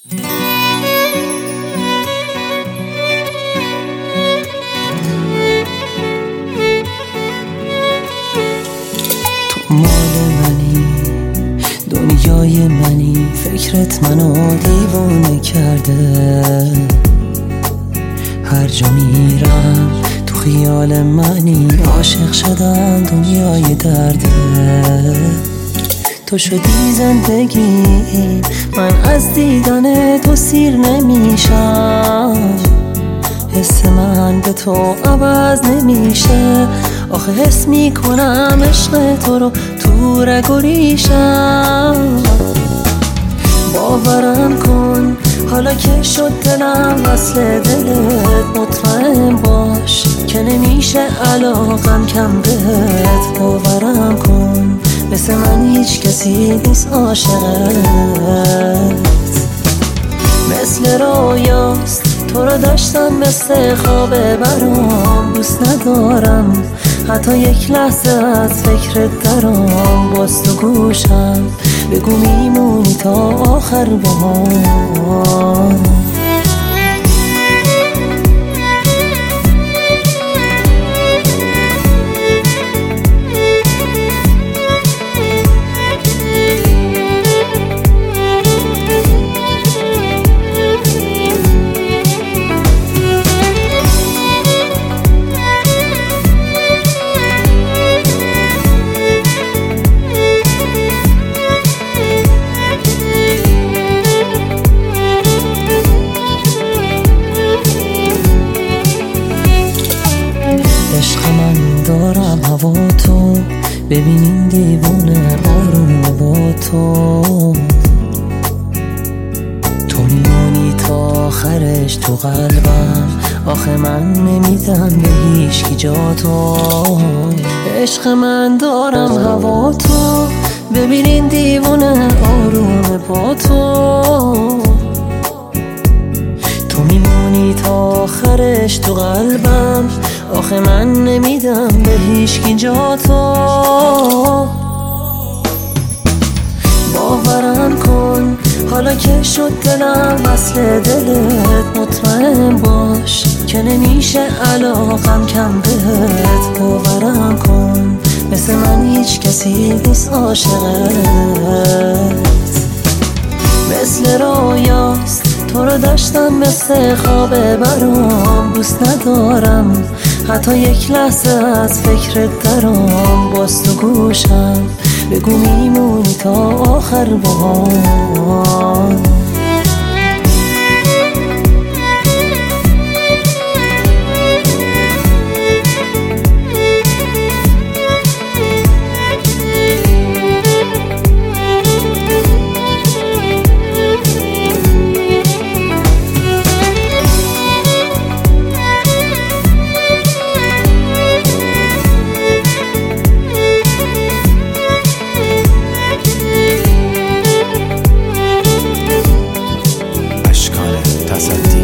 تو مال منی، دنیای منی، فکرت منو دیوونه کرده. هر جا میرم تو خیال منی، عاشق شدم دنیای درده. تو شدی زندگی، من از دیدن تو سیر نمیشم. حس من به تو عوض نمیشه، آخه حس میکنم عشق تو رو تو رگ و ریشم. باورم کن حالا که شد دلم وصل دلت، مطمئن باش که نمیشه علاقم کم بهت. باورم کن مثل من هیچ کسی نیست عاشقت. مثل رویاست تو رو داشتم، مثل خواب برام دوست ندارم حتی یک لحظه از فکرت درام. باز تو گوشم بگو میمونی تا آخر بهار. عشق من دارم هوا تو، ببین این دیوونه آروم با تو. تو میمونی تا آخرش تو قلبم، آخه من نمیدم به هیچکی جا تو. عشق من دارم هوا تو، ببین این دیوونه آروم با تو. تو میمونی تا آخرش تو قلبم، آخه من نمیدم به هیچکی جا تو. باورم کن حالا که شد دلم وصل دلت، مطمئن باش که نمیشه علاقم کم بهت. باورم کن مثل من هیچ کسی نیست عاشقت. مثل رویاست تو رو داشتم، مثل خواب برام دوست ندارم حتی یک لحظه از فکرت درام. باز تو گوشم بگو میمونی تا آخر بهار. اشکال تصدی